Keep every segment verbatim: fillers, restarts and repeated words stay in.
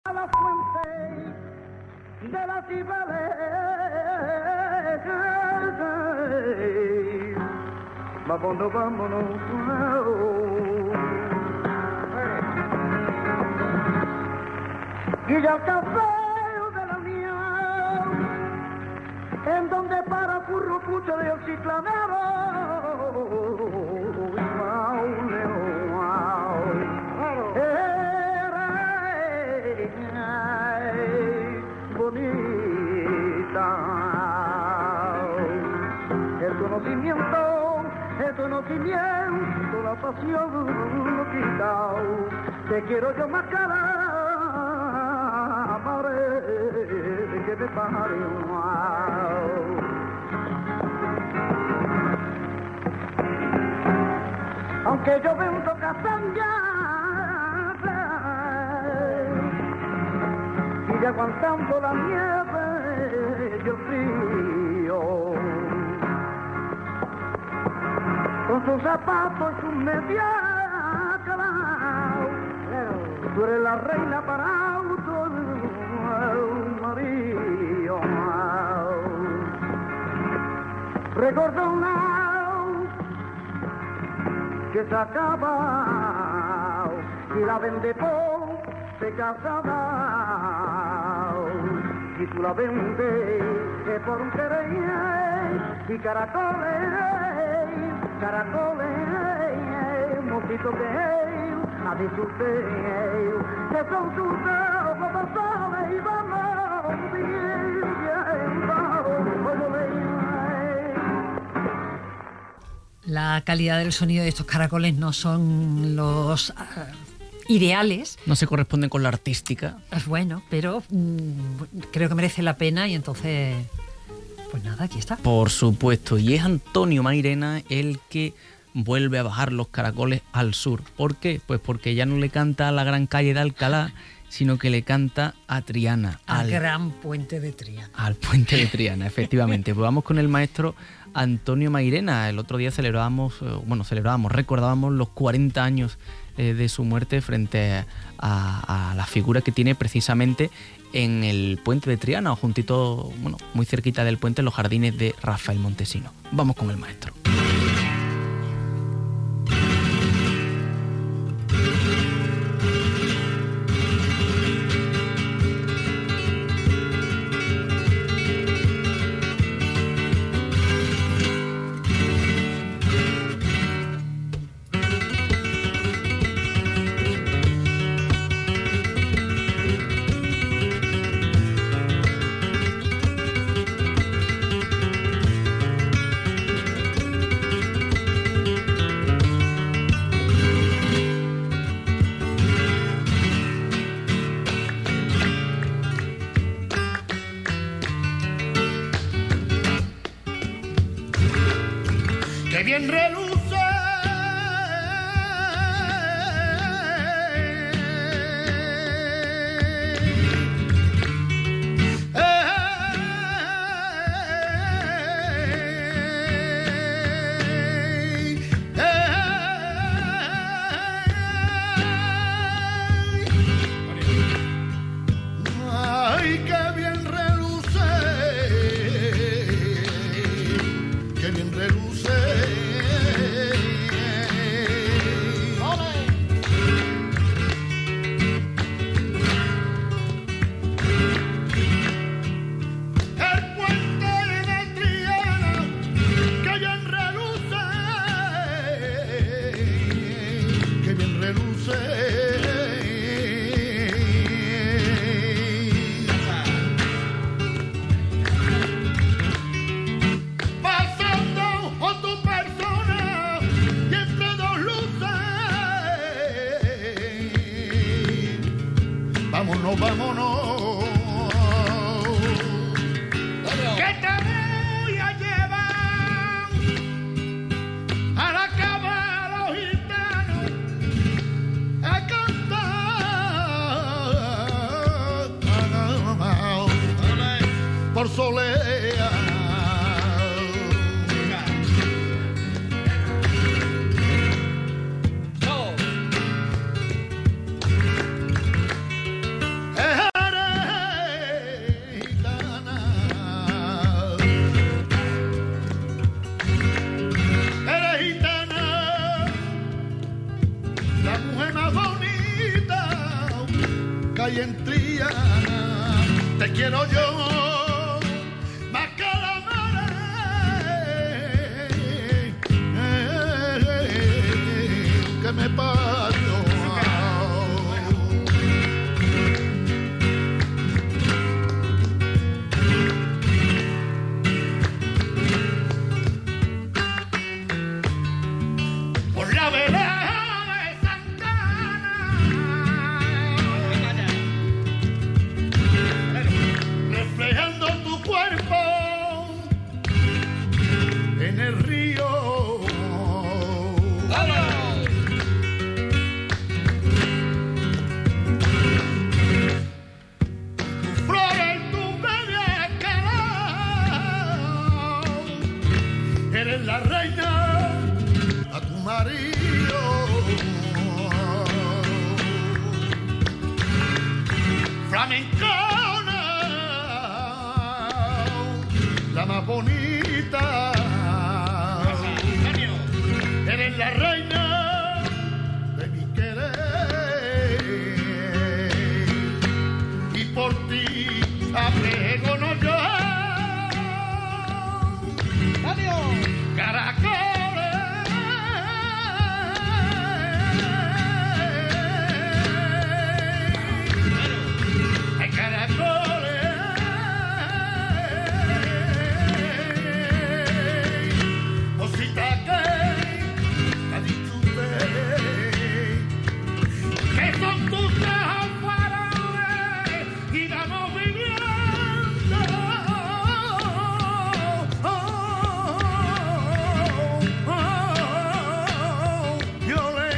a la fuente de la Cibeles. Vámonos, vámonos. Y al café de la mía, en donde para Currucucho de el ciclanero. El conocimiento, el conocimiento, la pasión lo quitao. Te quiero yo más cara, amore, que me pare. Aunque yo vendo castaña y aguantando la nieve y el frío, con sus zapatos y sus medias, tú eres la reina para auto el marido. Recordó una que se acaba y la vende por se casaba y tú la vendes por un querer y caracoles, caracoles, mosquito que a disfrutar que son tus ojos pasados y vamos bien, vamos, La calidad del sonido de estos caracoles no son los uh, ideales. No se corresponden con la artística. Es bueno, pero mm, creo que merece la pena y entonces, pues nada, aquí está. Por supuesto, y es Antonio Mairena el que vuelve a bajar los caracoles al sur. ¿Por qué? Pues porque ya no le canta a la gran calle de Alcalá, sino que le canta a Triana. Al, al gran puente de Triana. Al puente de Triana, efectivamente. Pues vamos con el maestro Antonio Mairena. El otro día celebrábamos, bueno, celebrábamos, recordábamos los cuarenta años eh, de su muerte frente a, a la figura que tiene precisamente en el puente de Triana, o juntito, bueno, muy cerquita del puente, en los jardines de Rafael Montesino. Vamos con el maestro. ¡Qué bien reluce! ¡Ay, qué bien reluce! ¡Qué bien reluce! Vámonos, vámonos, que te voy a llevar a la cama de los gitanos a cantar por Solea. Eh, calle en Triana, te quiero yo más que la madre que me parió. Por la vereda de Santana, reflejando tu cuerpo en el río. Tu flores, tu bella cara, eres la reina a tu marido. Flamencona, la más bonita, eres la reina de mi querer, y por ti apregono yo caracoles, hay caracoles, cosita que la disfruté, que son tus ojos faroles y vamos viviendo. Yo le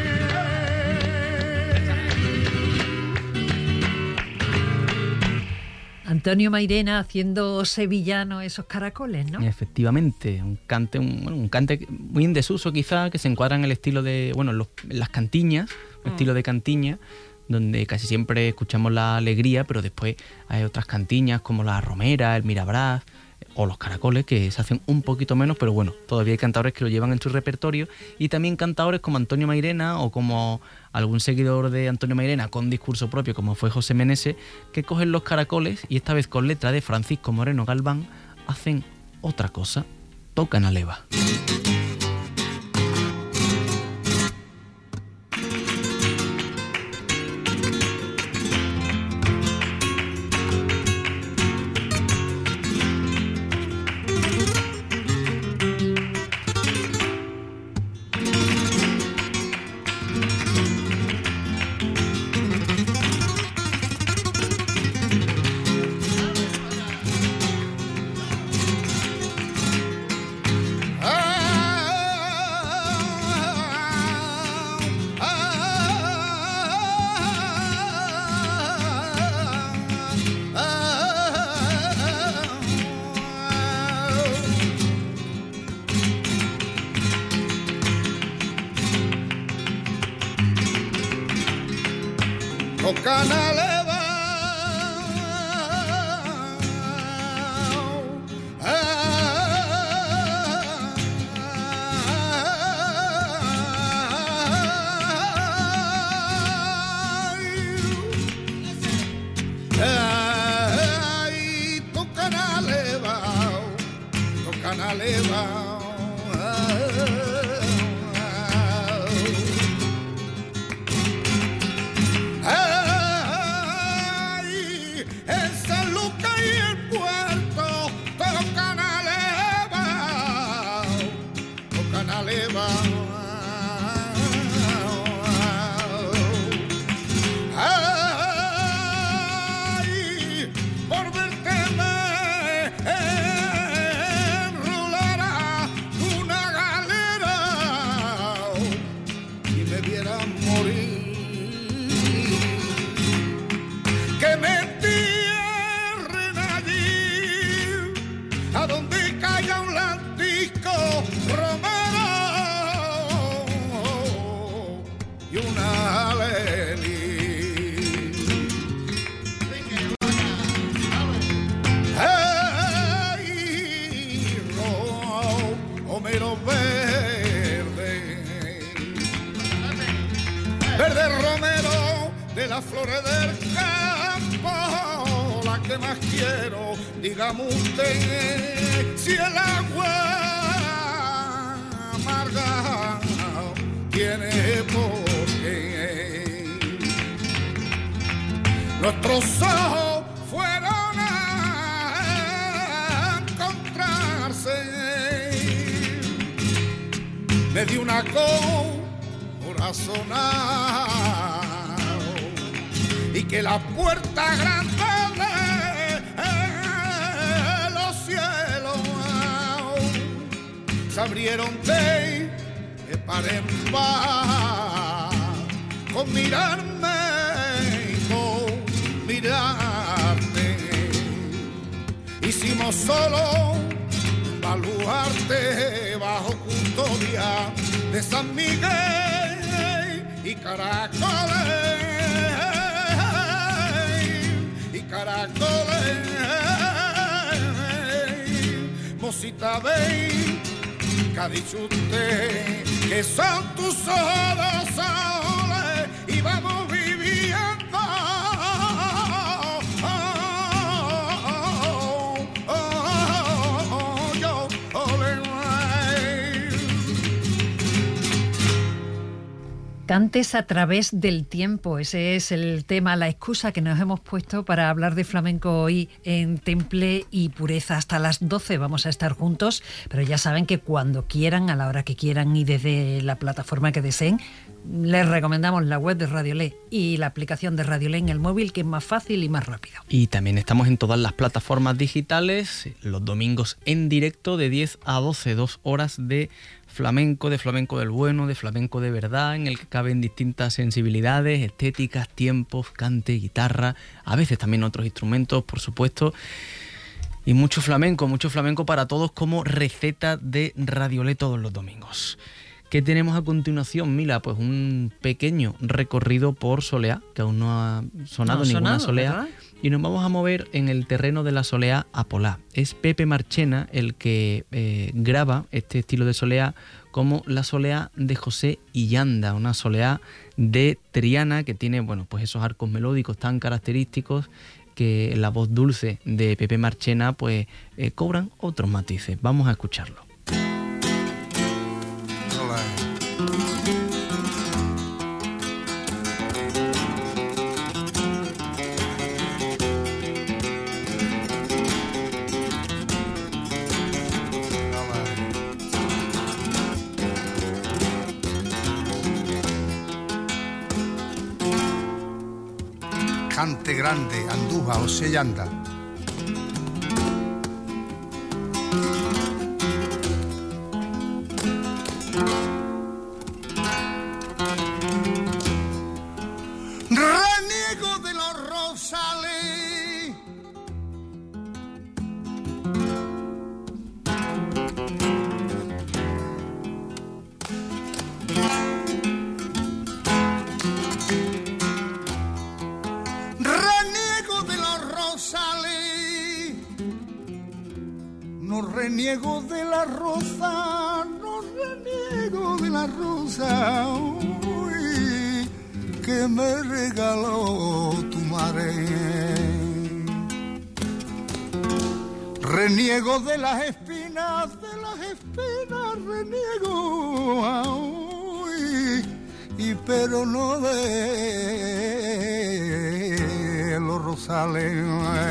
Antonio Mairena haciendo sevillano esos caracoles, ¿no? Efectivamente, un cante, un, bueno, un cante muy en desuso quizá, que se encuadra en el estilo de, bueno, los, las cantiñas, un Mm. estilo de cantiña, donde casi siempre escuchamos la alegría, pero después hay otras cantiñas como la romera, el mirabraz o los caracoles, que se hacen un poquito menos, pero bueno, todavía hay cantadores que lo llevan en su repertorio, y también cantadores como Antonio Mairena o como algún seguidor de Antonio Mairena con discurso propio, como fue José Meneses, que cogen los caracoles y esta vez con letra de Francisco Moreno Galván hacen otra cosa, tocan a leva. tocan a leva. Ay, tocan a leva, tocan a leva. Que me entienda más quiero, dígame usted si el agua amarga tiene por qué. Nuestros ojos fueron a encontrarse, me dio una corazonada y que la puerta grande de los cielos se abrieron de, de par en par, con mirarme y con mirarte. Hicimos solo un baluarte bajo custodia de San Miguel y caracoles. Caracoles, mocita, ve, que ha dicho usted que son tus ojos soles y vamos viviendo. Oh, oh, oh, oh, yo, ole, Cantes a través del tiempo, ese es el tema, la excusa que nos hemos puesto para hablar de flamenco hoy en Temple y Pureza. Hasta las doce vamos a estar juntos, pero ya saben que cuando quieran, a la hora que quieran y desde la plataforma que deseen, les recomendamos la web de Radiolé y la aplicación de Radiolé en el móvil, que es más fácil y más rápido. Y también estamos en todas las plataformas digitales, los domingos en directo de diez a doce, dos horas de flamenco, de flamenco del bueno, de flamenco de verdad, en el que caben distintas sensibilidades, estéticas, tiempos, cante, guitarra, a veces también otros instrumentos, por supuesto, y mucho flamenco, mucho flamenco para todos como receta de Radiolé todos los domingos. ¿Qué tenemos a continuación, Mila? Pues un pequeño recorrido por soleá, que aún no ha sonado no ha ninguna sonado, soleá, ¿verdad? Y nos vamos a mover en el terreno de la soleá apolá. Es Pepe Marchena el que eh, graba este estilo de soleá como la soleá de José Illanda, una soleá de Triana que tiene, bueno, pues esos arcos melódicos tan característicos que la voz dulce de Pepe Marchena pues eh, cobran otros matices. Vamos a escucharlo. Cante grande, Andújar, José Illanda. Reniego de los rosales, reniego de los rosales, no reniego de la rosa, no reniego de la rosa. Uy, que me regaló tu madre. Reniego de las espinas, de las espinas reniego. Uy, y pero no de los rosales.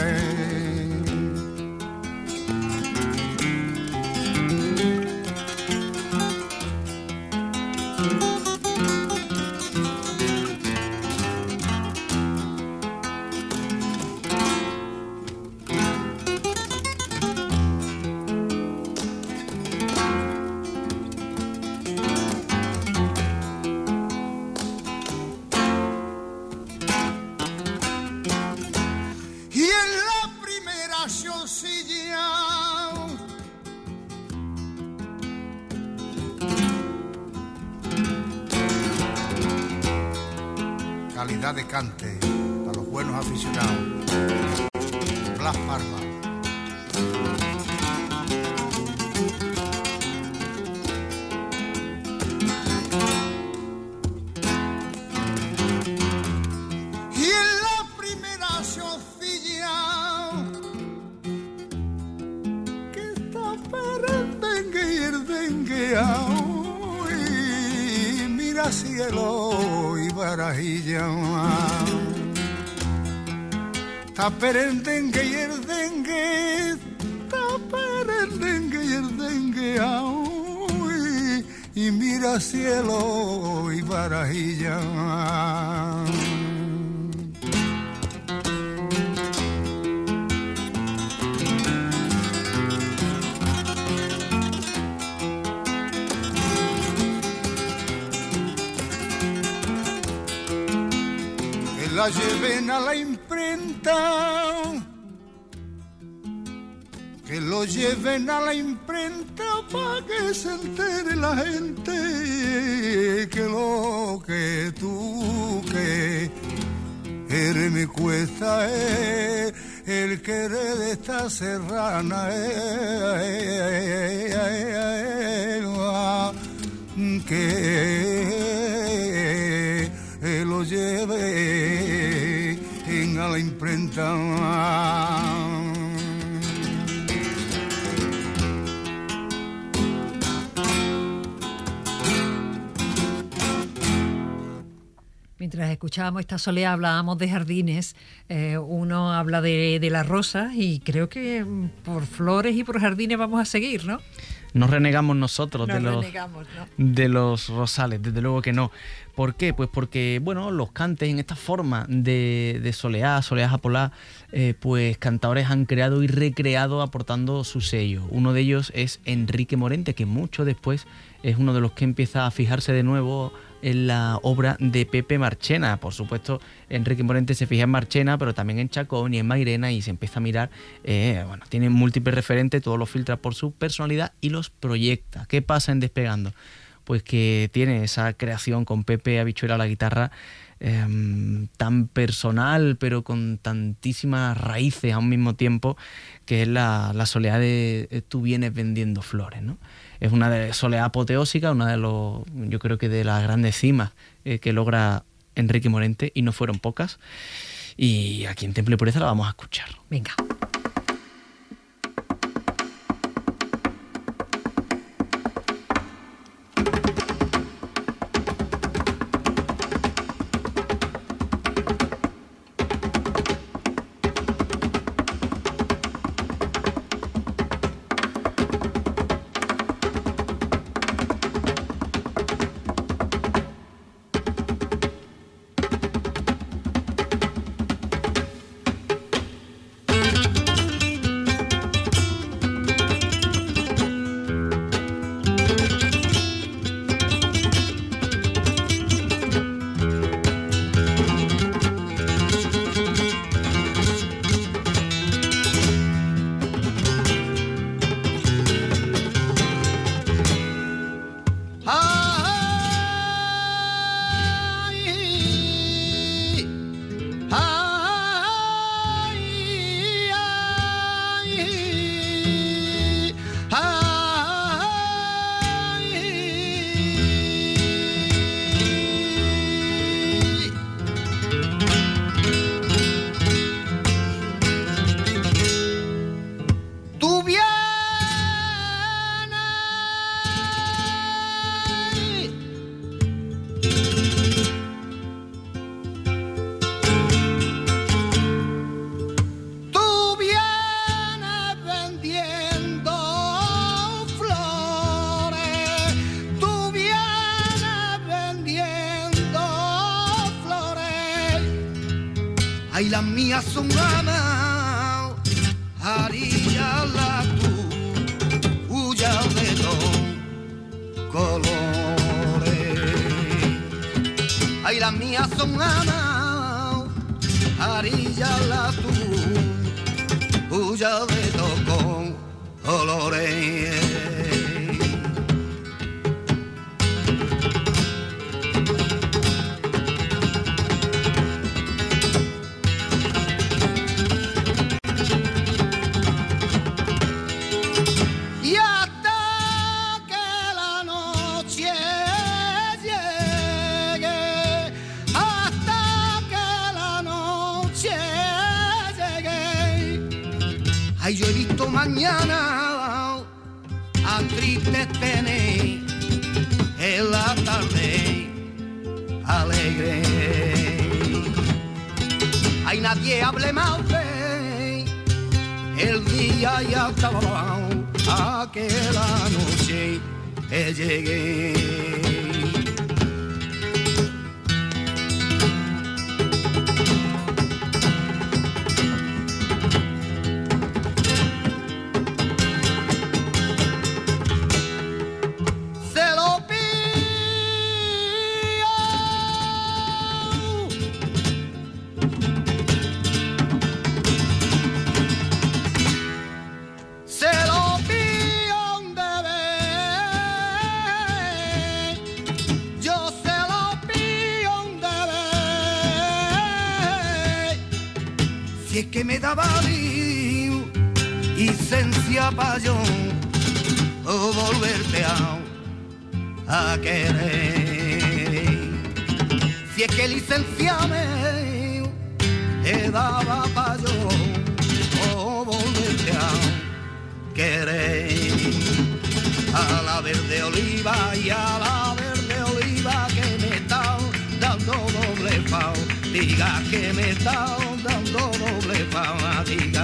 Calidad de cante para los buenos aficionados. Blas Parma. Y en la primera chocilla merengue, ay, mira cielo y barajilla. Taperendengue y el dengue, taperendengue y el dengue, ay, y mira cielo y barajilla. La lleven a la imprenta, que lo lleven a la imprenta para que se entere la gente que lo que tú que eres me cuesta es el querer de esta serrana, que lo lleve en a la imprenta. Mientras escuchábamos esta soleá hablábamos de jardines, eh, uno habla de, de las rosas y creo que por flores y por jardines vamos a seguir, ¿no? No renegamos nosotros no de, los, renegamos, ¿no? de los rosales, desde luego que no. ¿Por qué? Pues porque, bueno, los cantes en esta forma de, de soleá, soleá japolá, eh, pues cantadores han creado y recreado aportando su sello. Uno de ellos es Enrique Morente, que mucho después es uno de los que empieza a fijarse de nuevo en la obra de Pepe Marchena. Por supuesto, Enrique Morente se fija en Marchena, pero también en Chacón y en Mairena, y se empieza a mirar, eh, bueno, tiene múltiples referentes, todos los filtra por su personalidad y los proyecta. ¿Qué pasa en Despegando? Pues que tiene esa creación con Pepe Habichuela a la guitarra, eh, tan personal, pero con tantísimas raíces a un mismo tiempo, que es la, la soleá de Tú vienes vendiendo flores, ¿no? Es una de soleá apoteósica, una de los, yo creo que de las grandes cimas eh, que logra Enrique Morente, y no fueron pocas. Y aquí en Temple y Pureza la vamos a escuchar. Venga. Ay, las mías son ganas, haría la tu, huya de los colores. Ay, las mías son ganas, haría la tu, huya de los colores. Ay, yo he visto mañana a triste tener en la tarde alegre. Ay, nadie hable mal de el día ya acabó, aquella noche que llegué. Que me daba lío y licencia pa' yo o volverte a, a querer. Si es que licencia me he daba pa' yo o volverte a querer. A la verde oliva y a la verde oliva que me está dando doble pao, diga que me está dando doble fatiga.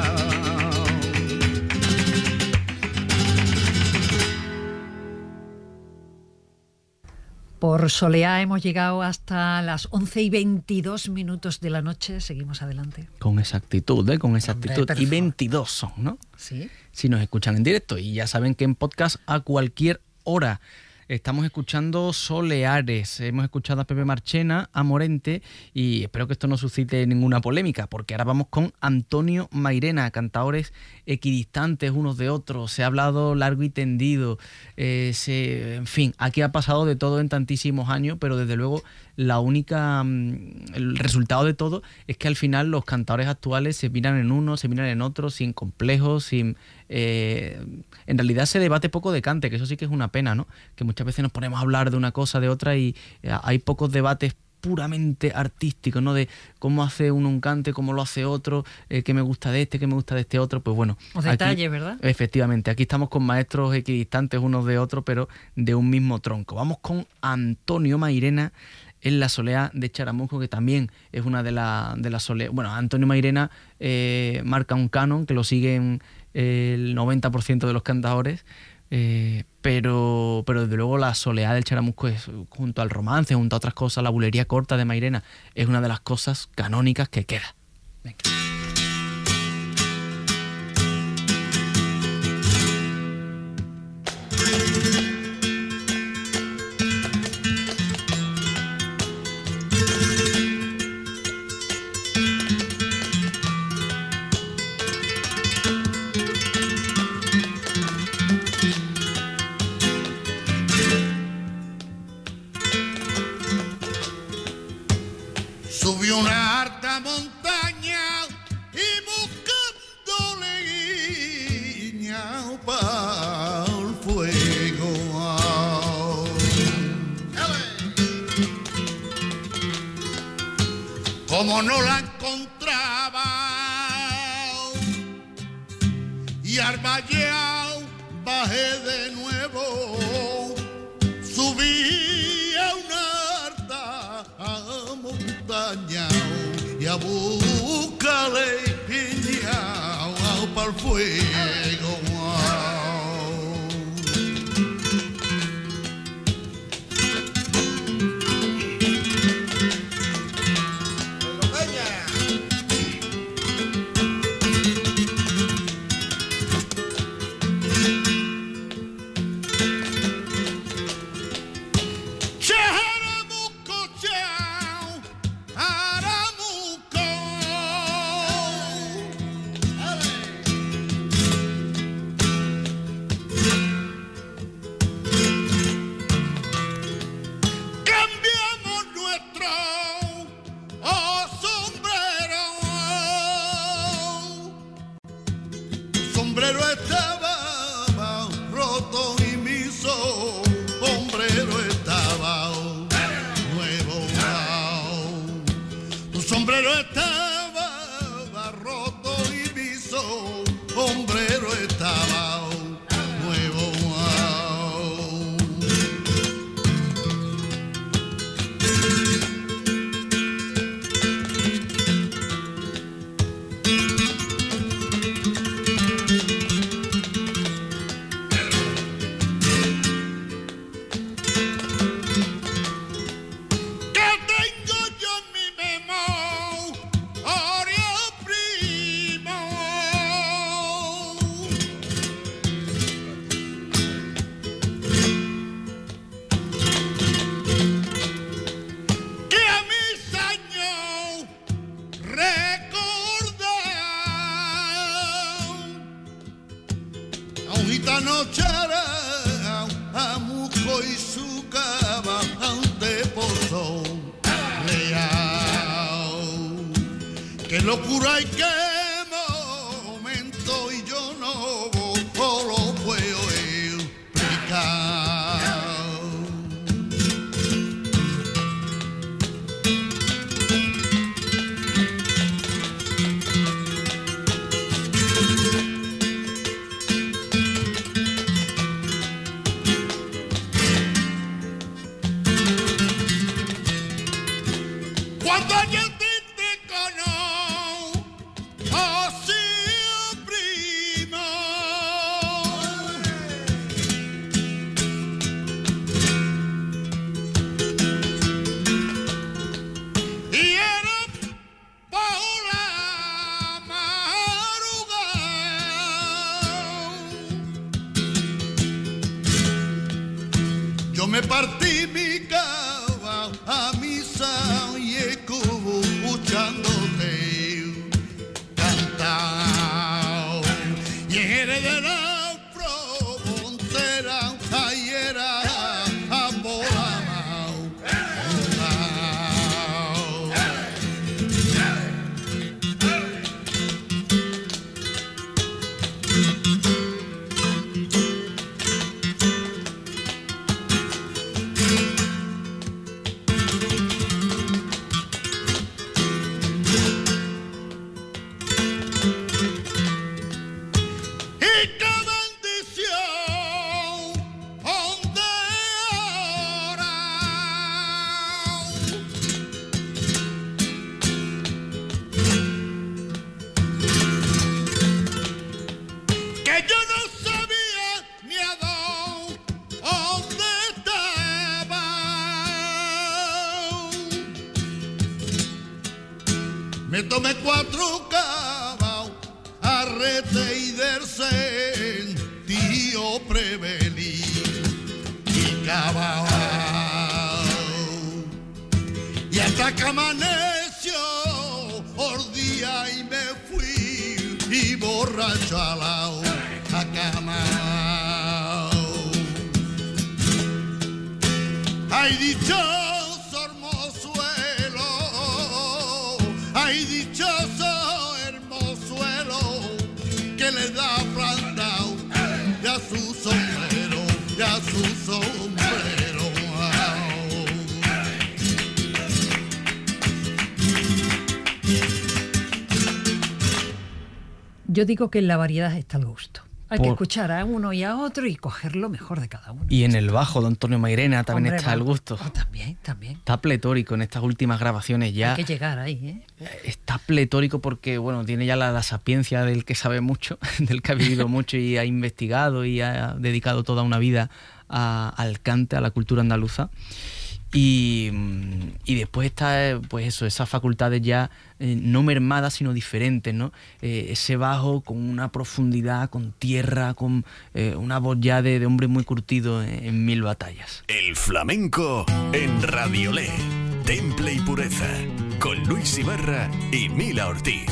Por Soleá hemos llegado hasta las once y veintidós minutos de la noche. Seguimos adelante. Con exactitud, ¿eh? Con exactitud. Hombre, y veintidós son, ¿no? Sí. Si nos escuchan en directo. Y ya saben que en podcast a cualquier hora. Estamos escuchando Soleares, hemos escuchado a Pepe Marchena, a Morente, y espero que esto no suscite ninguna polémica, porque ahora vamos con Antonio Mairena, cantadores equidistantes unos de otros. Se ha hablado largo y tendido, eh, se, en fin, aquí ha pasado de todo en tantísimos años, pero desde luego la única, el resultado de todo es que al final los cantadores actuales se miran en uno, se miran en otro, sin complejos, sin... Eh, en realidad se debate poco de cante, que eso sí que es una pena, ¿no? Que muchas veces nos ponemos a hablar de una cosa, de otra, y eh, hay pocos debates puramente artísticos, ¿no? De cómo hace uno un cante, cómo lo hace otro, eh, qué me gusta de este, qué me gusta de este otro. Pues bueno, los detalles, ¿verdad? Efectivamente, aquí estamos con maestros equidistantes unos de otros, pero de un mismo tronco. Vamos con Antonio Mairena en la Soleá de Charamusco, que también es una de las de la soleá. Bueno, Antonio Mairena eh, marca un canon que lo siguen eh, el noventa por ciento de los cantadores, eh, pero, pero desde luego la Soleá del Charamusco es, junto al romance, junto a otras cosas, la bulería corta de Mairena, es una de las cosas canónicas que queda. Venga. Subió una alta montaña y buscando leña para el fuego. Como no la encontraba y al valleao bajé de nuevo, subí a una alta montaña y a buscarle piñao para el fuego. Sombrero estaba nuevo. esta noche hará a Musco y su cama ante pozo leal. Qué locura y qué momento y yo no lo puedo explicar. Cuando yo te, te conozco, oh sí, primo, y era por la madrugada, yo me partí mi cava a misa y estuvo escuchándote cantar. Y eres de la frontera, ahí era amolamao. Y qué bendición, donde ahora que yo no sabía ni a dónde estaba. Me tomé cuatro cabos, arrete y del sentido prevenir y cabao. Y hasta que amaneció, ordía y me fui y borracho al lado a cama. Ay, dichoso hermosuelo, ay, dichoso hermosuelo, que le da plantao y a su sombrero, y a su sombrero. Yo digo que en la variedad está el gusto. Hay que Por- escuchar a uno y a otro y coger lo mejor de cada uno. Y en el bajo de Antonio Mairena también Hombre, está el va- gusto. oh, también, también. Está pletórico en estas últimas grabaciones ya. Hay que llegar ahí, ¿eh? Está pletórico porque, bueno, tiene ya la, la sapiencia del que sabe mucho, del que ha vivido mucho y ha investigado y ha dedicado toda una vida a- al cante, a la cultura andaluza. Y, y después está, eh, pues eso, esas facultades ya eh, no mermadas, sino diferentes, ¿no? Eh, ese bajo con una profundidad, con tierra, con eh, una voz ya de, de hombre muy curtido en, en mil batallas. El flamenco en Radiolé. Temple y pureza. Con Luis Ibarra y Mila Ortiz.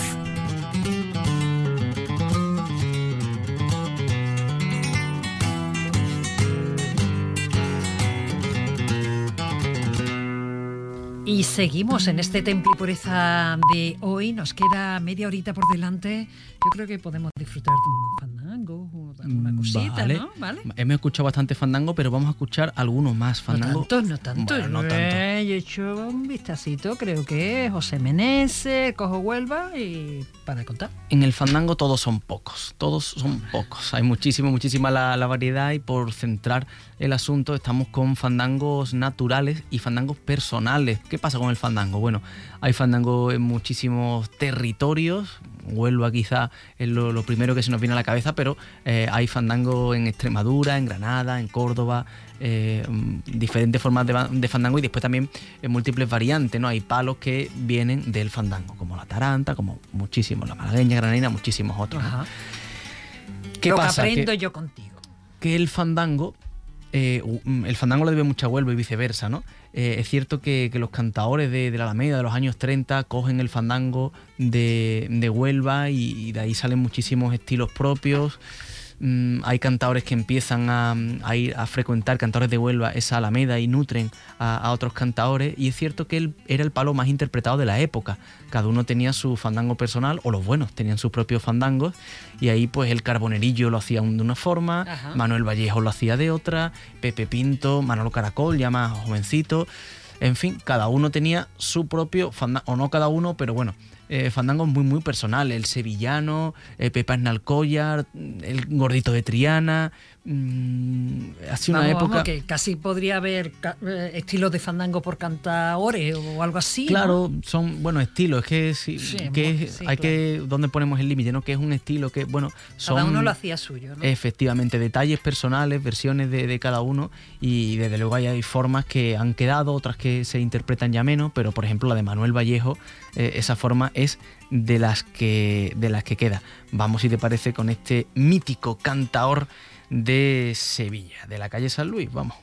Y seguimos en este Temple y Pureza de hoy. Nos queda media horita por delante. Yo creo que podemos disfrutar de un fandango o de alguna cosita, Vale. ¿no? ¿Vale? Hemos escuchado bastante fandango, pero vamos a escuchar algunos más No fandango. tanto, no tanto. Bueno, no tanto. Eh, yo he hecho un vistacito, creo que José Meneses, Cojo Huelva y para de contar. En el fandango todos son pocos, todos son pocos. Hay muchísimo, muchísima la, la variedad y por centrar el asunto estamos con fandangos naturales y fandangos personales. ¿Qué pasa con el fandango? Bueno, hay fandango en muchísimos territorios. Huelva quizá es lo, lo primero que se nos viene a la cabeza, pero eh, hay fandango en Extremadura, en Granada, en Córdoba, eh, diferentes formas de, de fandango y después también en múltiples variantes, ¿no? Hay palos que vienen del fandango, como la taranta, como muchísimos, la malagueña, granadina, muchísimos otros, ¿no? Ajá. ¿Qué Lo pasa? que aprendo Que- yo contigo. que el fandango, eh, el fandango lo debe mucho a Huelva y viceversa, ¿no? Eh, es cierto que, que los cantaores de, de la Alameda de los años treinta cogen el fandango de, de Huelva y, y de ahí salen muchísimos estilos propios. mmm, hay cantadores que empiezan a, a ir a frecuentar, cantadores de Huelva, esa alameda y nutren a, a otros cantadores, y es cierto que él era el palo más interpretado de la época. Cada uno tenía su fandango personal, o los buenos tenían sus propios fandangos, y ahí pues el Carbonerillo lo hacía de una forma, Ajá. Manuel Vallejo lo hacía de otra, Pepe Pinto, Manolo Caracol, ya más jovencito. En fin, cada uno tenía su propio fandango, o no cada uno, pero bueno, eh, fandangos muy muy personales. El sevillano, eh, Pepa Esnalcollar, el Gordito de Triana. Mmm, ha sido una vamos, época... Vamos, que casi podría haber eh, estilos de fandango por cantadores o algo así. Claro, ¿no? son buenos estilos. Es que, sí, sí, que muy, es, sí, hay claro. que... ¿Dónde ponemos el límite? ¿No? Que es un estilo que, bueno, son... Cada uno lo hacía suyo, ¿no? Efectivamente, detalles personales, versiones de, de cada uno, y desde luego hay, hay formas que han quedado, otras que se interpretan ya menos, pero por ejemplo la de Manuel Vallejo, eh, esa forma es de las que de las que queda. Vamos, si te parece, con este mítico cantaor de Sevilla, de la calle San Luis, vamos.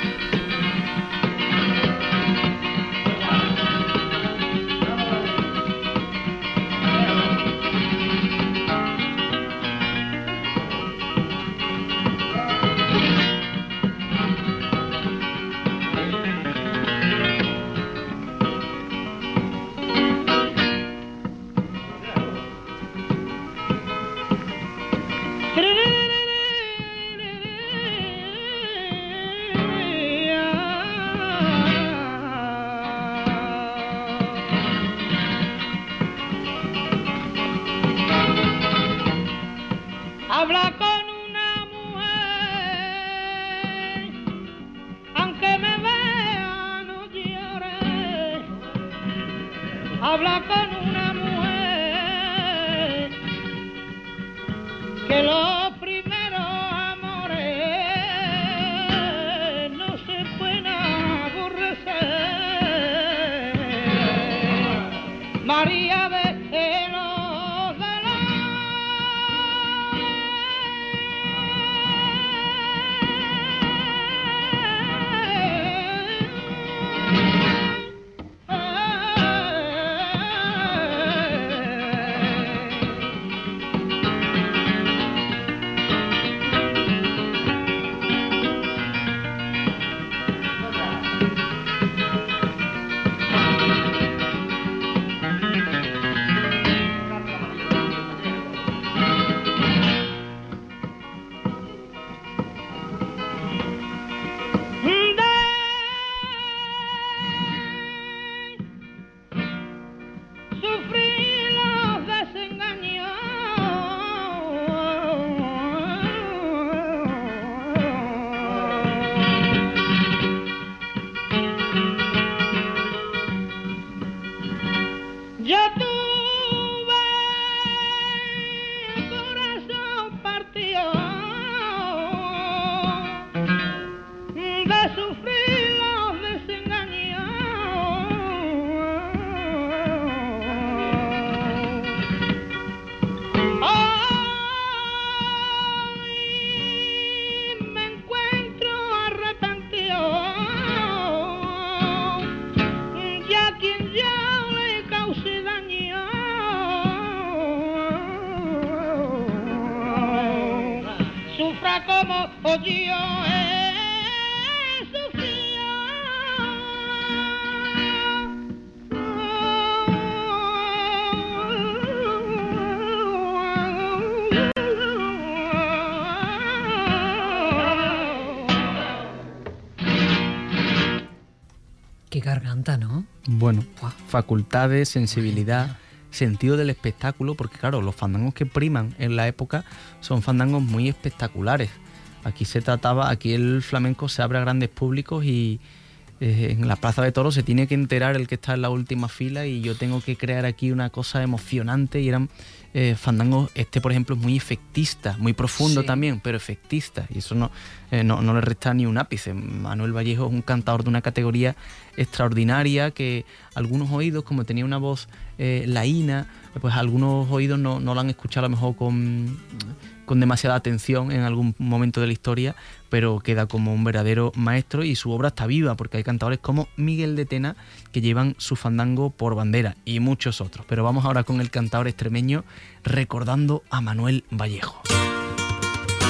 Habla con una mujer, aunque me vea no llore. Habla con una mujer, que los primeros amores no se pueden aborrecer. María de Qué garganta, ¿no? Bueno, facultades, sensibilidad, sentido del espectáculo, porque claro, los fandangos que priman en la época son fandangos muy espectaculares. Aquí se trataba, aquí el flamenco se abre a grandes públicos y eh, en la Plaza de Toros se tiene que enterar el que está en la última fila, y yo tengo que crear aquí una cosa emocionante, y eran eh, fandangos, este por ejemplo es muy efectista, muy profundo, sí, también, pero efectista, y eso no, eh, no, no le resta ni un ápice. Manuel Vallejo es un cantador de una categoría extraordinaria, que algunos oídos, como tenía una voz eh, laína, pues algunos oídos no, no lo han escuchado a lo mejor con, con demasiada atención en algún momento de la historia, pero queda como un verdadero maestro, y su obra está viva, porque hay cantadores como Miguel de Tena que llevan su fandango por bandera, y muchos otros. Pero vamos ahora con el cantador extremeño recordando a Manuel Vallejo.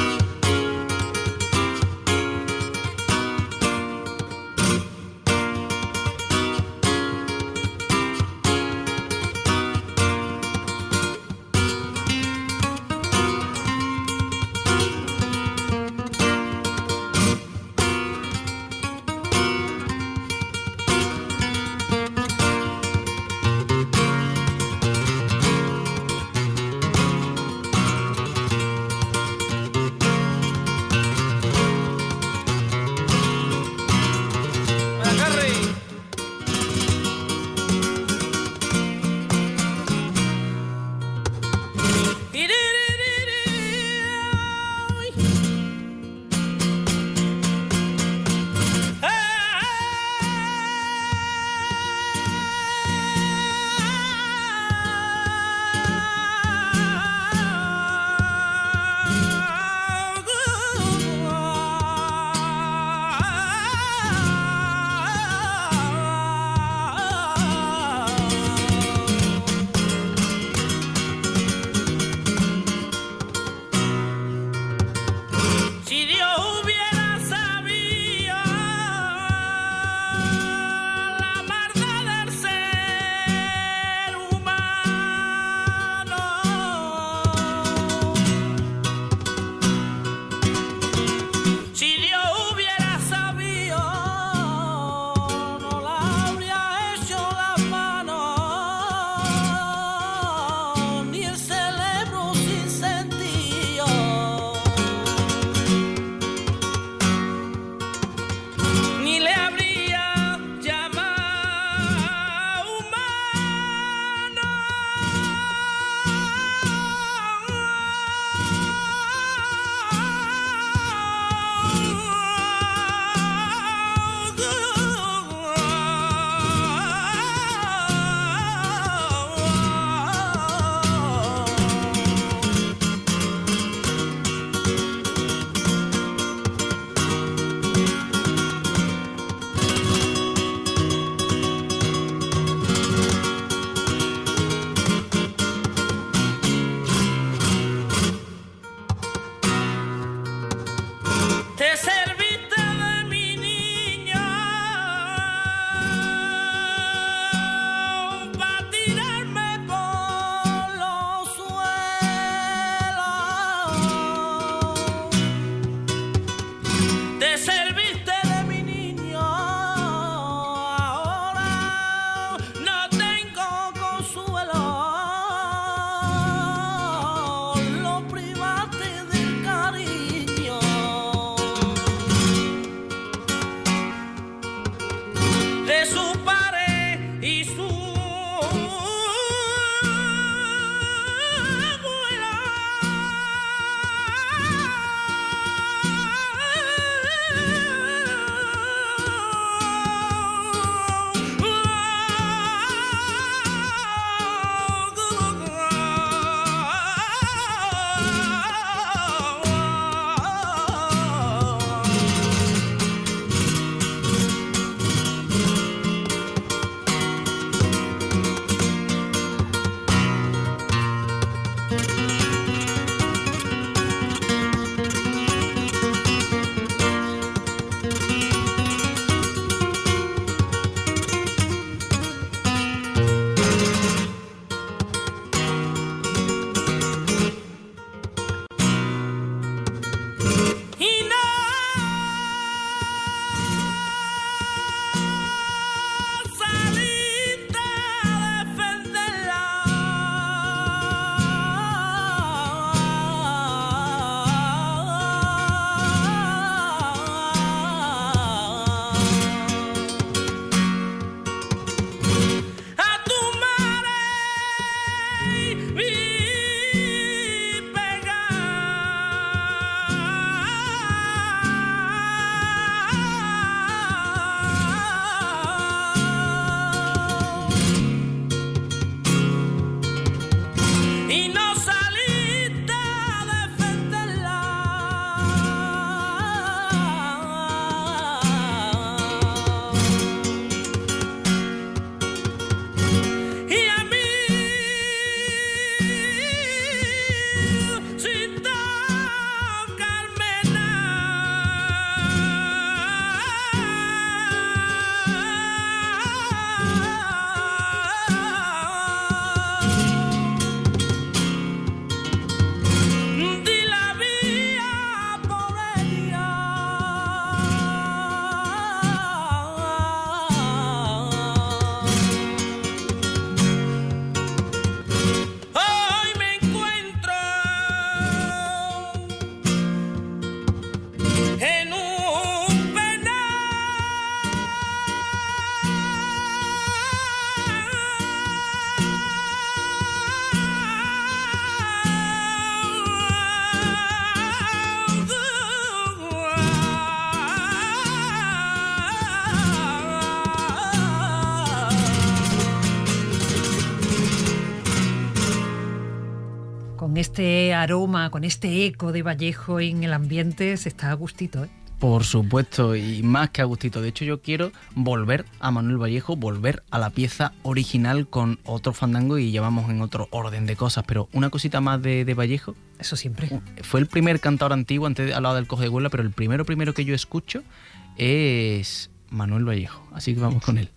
este aroma, con este eco de Vallejo en el ambiente, se está a gustito, ¿eh? Por supuesto, y más que a gustito. De hecho, yo quiero volver a Manuel Vallejo, volver a la pieza original con otro fandango y llevamos en otro orden de cosas. Pero una cosita más de, de Vallejo. Eso siempre. Fue el primer cantador antiguo, antes hablaba del Cojehuela, pero el primero primero que yo escucho es Manuel Vallejo. Así que vamos con él.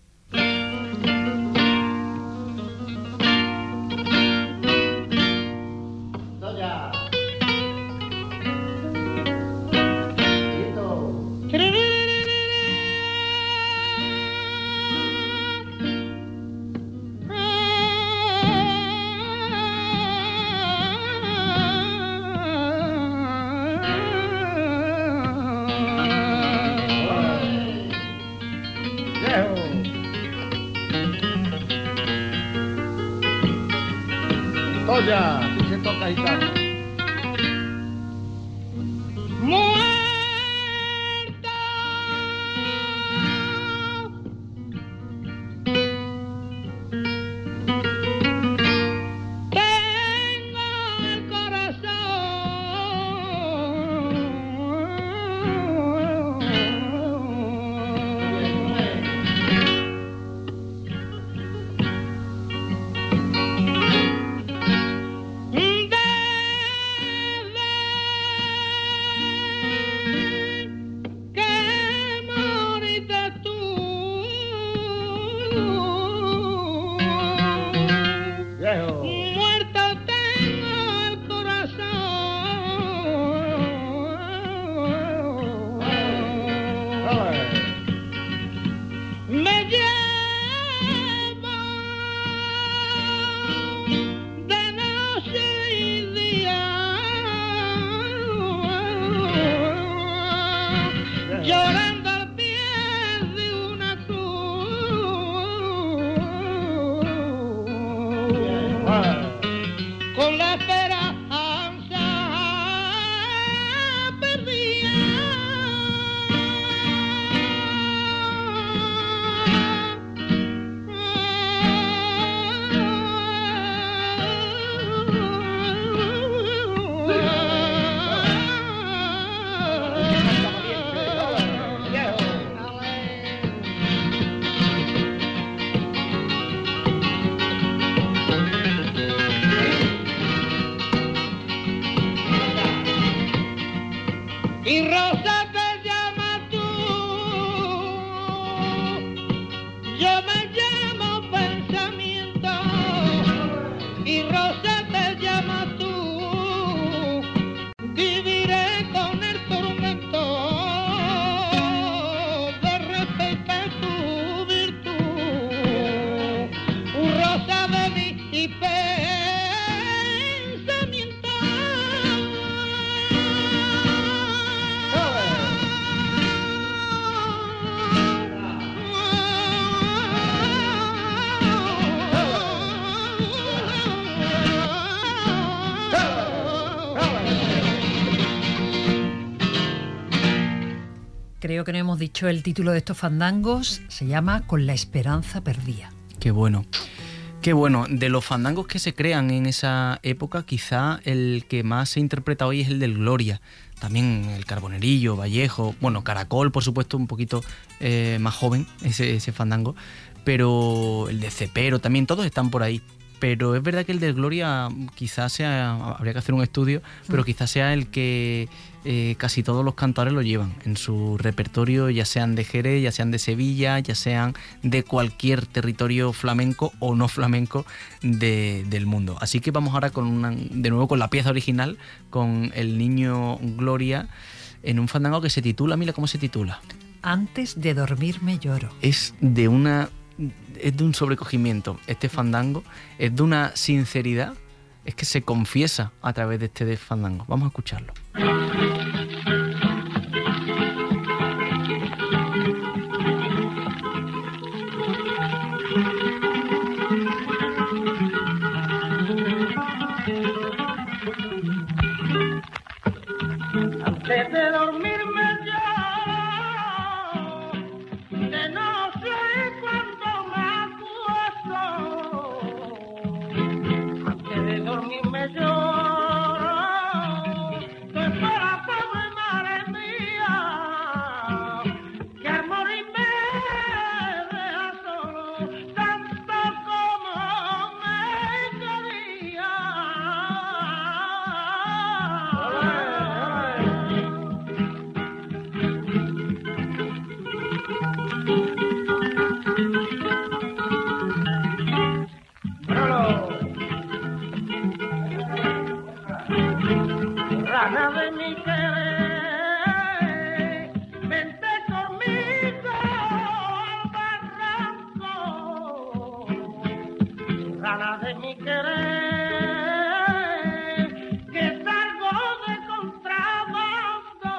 Oya, si se toca gitano. Y Rosa te llamas tú, yo me llamo pensamiento. Y Rosa te llamas tú, viviré con el tormento de respetar tu virtud. Rosa de mí y pensamiento. Creo que no hemos dicho el título de estos fandangos. Se llama Con la esperanza perdida. Qué bueno. Qué bueno. De los fandangos que se crean en esa época, quizá el que más se interpreta hoy es el del Gloria. También el Carbonerillo, Vallejo, bueno, Caracol, por supuesto, un poquito eh, más joven, ese, ese fandango. Pero el de Cepero también, todos están por ahí. Pero es verdad que el del Gloria quizás sea, habría que hacer un estudio, pero quizás sea el que eh, casi todos los cantadores lo llevan en su repertorio, ya sean de Jerez, ya sean de Sevilla, ya sean de cualquier territorio flamenco o no flamenco de, del mundo. Así que vamos ahora con una, de nuevo con la pieza original, con el Niño Gloria, en un fandango que se titula, mira cómo se titula. Antes de dormirme lloro. Es de una... es de un sobrecogimiento, este fandango, es de una sinceridad, es que se confiesa a través de este fandango. Vamos a escucharlo. Antes de dormirme yo, de noche cuando me acuesto, antes de dormirme yo, rana de mi querer, vente conmigo al barranco, rana de mi querer, que salgo de contrabando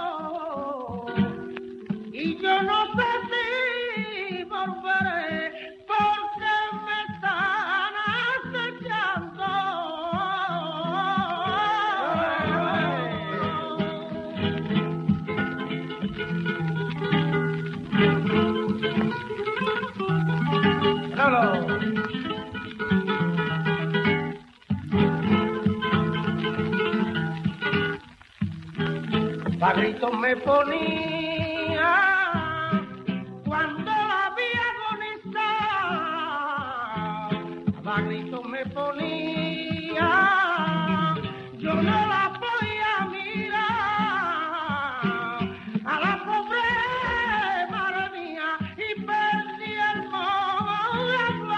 y yo no sé si volveré porque me están acechando. Pa' gritos me ponía cuando la vi agonizar, pa' gritos me ponía, yo no la podía mirar, a la pobre madre mía y perdí el modo de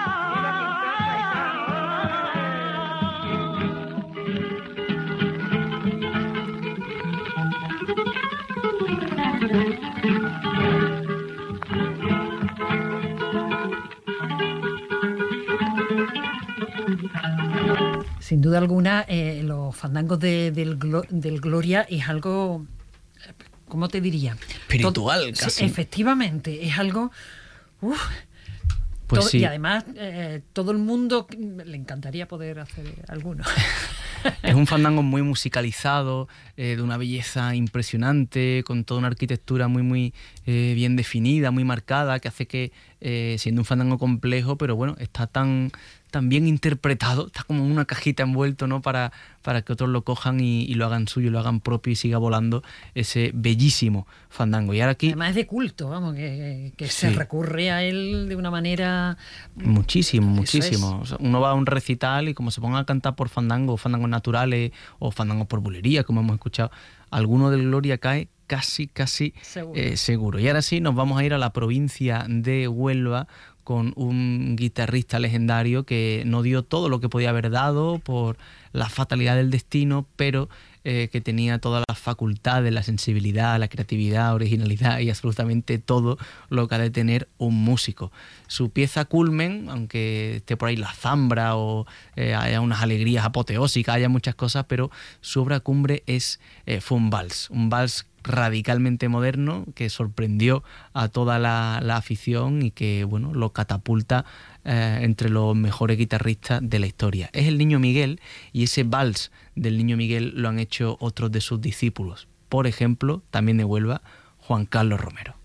Sin duda alguna, eh, los fandangos de, del, del Gloria es algo, ¿cómo te diría? Espiritual, todo, casi. Sí, efectivamente, es algo... Uf, pues todo, sí. Y además, eh, todo el mundo le encantaría poder hacer alguno. Es un fandango muy musicalizado, eh, de una belleza impresionante, con toda una arquitectura muy muy eh, bien definida, muy marcada, que hace que, eh, siendo un fandango complejo, pero bueno, está tan, tan bien interpretado, está como en una cajita envuelto, ¿no? Para, para que otros lo cojan y, y lo hagan suyo, lo hagan propio y siga volando ese bellísimo fandango. Y ahora aquí... Además es de culto, vamos, que, que Sí. se recurre a él de una manera... Muchísimo, Eso muchísimo. O sea, uno va a un recital y como se ponga a cantar por fandango, fandangos naturales o fandangos por bulería, como hemos escuchado, alguno del Gloria cae casi, casi Seguro. eh, seguro. Y ahora sí, nos vamos a ir a la provincia de Huelva con un guitarrista legendario que no dio todo lo que podía haber dado por la fatalidad del destino, pero eh, que tenía todas las facultades, la sensibilidad, la creatividad, originalidad y absolutamente todo lo que ha de tener un músico. Su pieza culmen, aunque esté por ahí la zambra o eh, haya unas alegrías apoteósicas, haya muchas cosas, pero su obra cumbre es eh, fue un vals, un vals radicalmente moderno que sorprendió a toda la, la afición y que bueno lo catapulta eh, entre los mejores guitarristas de la historia. Es el Niño Miguel, y ese vals del Niño Miguel lo han hecho otros de sus discípulos. Por ejemplo, también de Huelva, Juan Carlos Romero.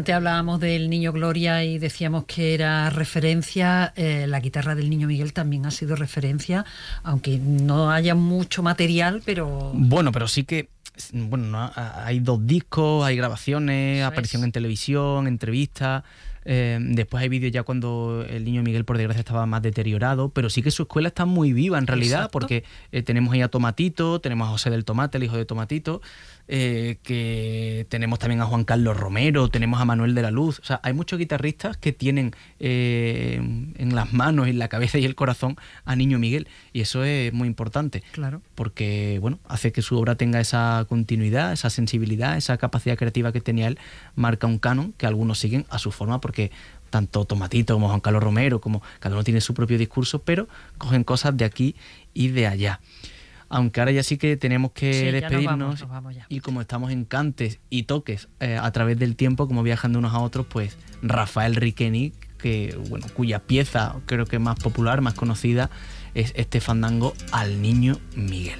Antes hablábamos del Niño Gloria y decíamos que era referencia. Eh, la guitarra del Niño Miguel también ha sido referencia, aunque no haya mucho material, pero... Bueno, pero sí que... Bueno, no, hay dos discos, hay grabaciones, Eso aparición es. en televisión, entrevistas. Eh, después hay vídeos ya cuando el Niño Miguel, por desgracia, estaba más deteriorado, pero sí que su escuela está muy viva en realidad. Exacto. Porque eh, tenemos ahí a Tomatito, tenemos a José del Tomate, el hijo de Tomatito, eh, que tenemos también a Juan Carlos Romero, tenemos a Manuel de la Luz. O sea, hay muchos guitarristas que tienen eh, en las manos, en la cabeza y el corazón a Niño Miguel, y eso es muy importante. Claro. Porque, bueno, hace que su obra tenga esa continuidad, esa sensibilidad, esa capacidad creativa que tenía él, marca un canon que algunos siguen a su forma, porque tanto Tomatito como Juan Carlos Romero, como cada uno tiene su propio discurso, pero cogen cosas de aquí y de allá. Aunque ahora ya sí que tenemos que sí, despedirnos, nos vamos, nos vamos ya. Y como estamos en cantes y toques eh, a través del tiempo, como viajando unos a otros, pues Rafael Riqueni, que bueno, cuya pieza creo que más popular, más conocida, es este fandango al Niño Miguel.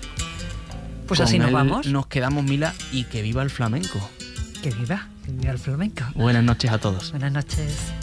Pues Con así nos él vamos. Nos quedamos, Mila, y que viva el flamenco. Que viva, que viva el flamenco. Buenas noches a todos. Buenas noches.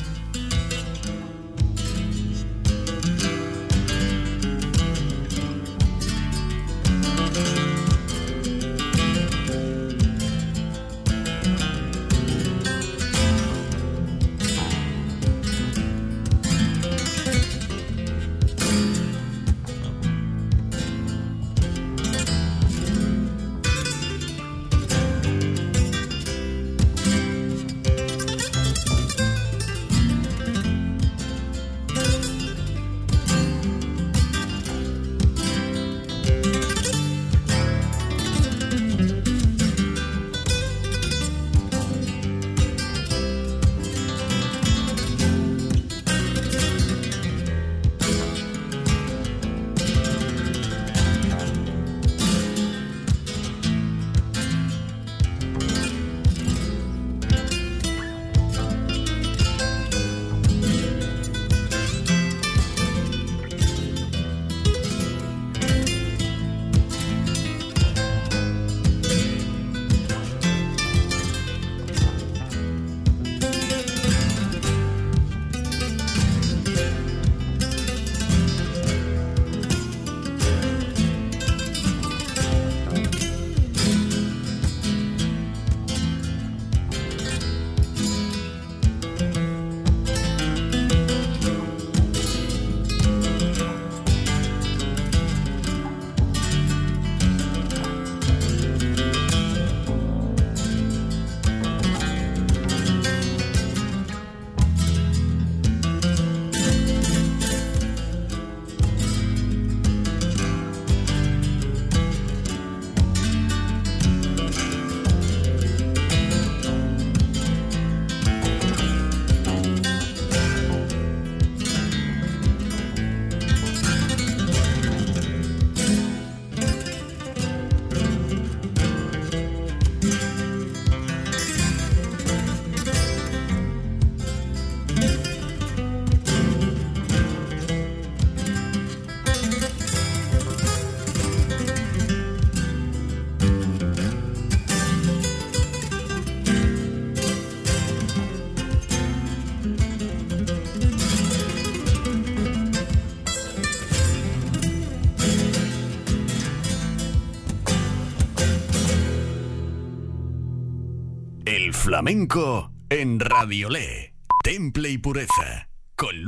El flamenco en Radio Le, Temple y Pureza, con